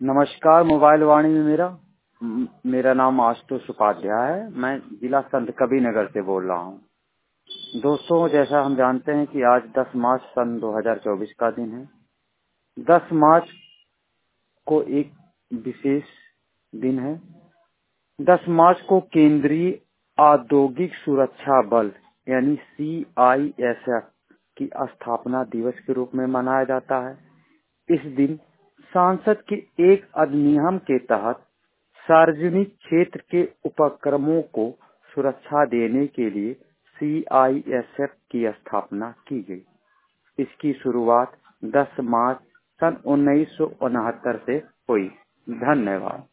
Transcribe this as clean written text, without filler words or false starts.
नमस्कार। मोबाइल वाणी में मेरा नाम आशुतोष उपाध्याय है। मैं जिला संत कबीरनगर से बोल रहा हूँ। दोस्तों, जैसा हम जानते हैं कि आज 10 मार्च सन 2024 का दिन है। 10 मार्च को एक विशेष दिन है। 10 मार्च को केंद्रीय औद्योगिक सुरक्षा बल यानी CISF की स्थापना दिवस के रूप में मनाया जाता है। इस दिन संसद के एक अधिनियम के तहत सार्वजनिक क्षेत्र के उपक्रमों को सुरक्षा देने के लिए CISF की स्थापना की गई। इसकी शुरुआत 10 मार्च सन 1969 से हुई। धन्यवाद।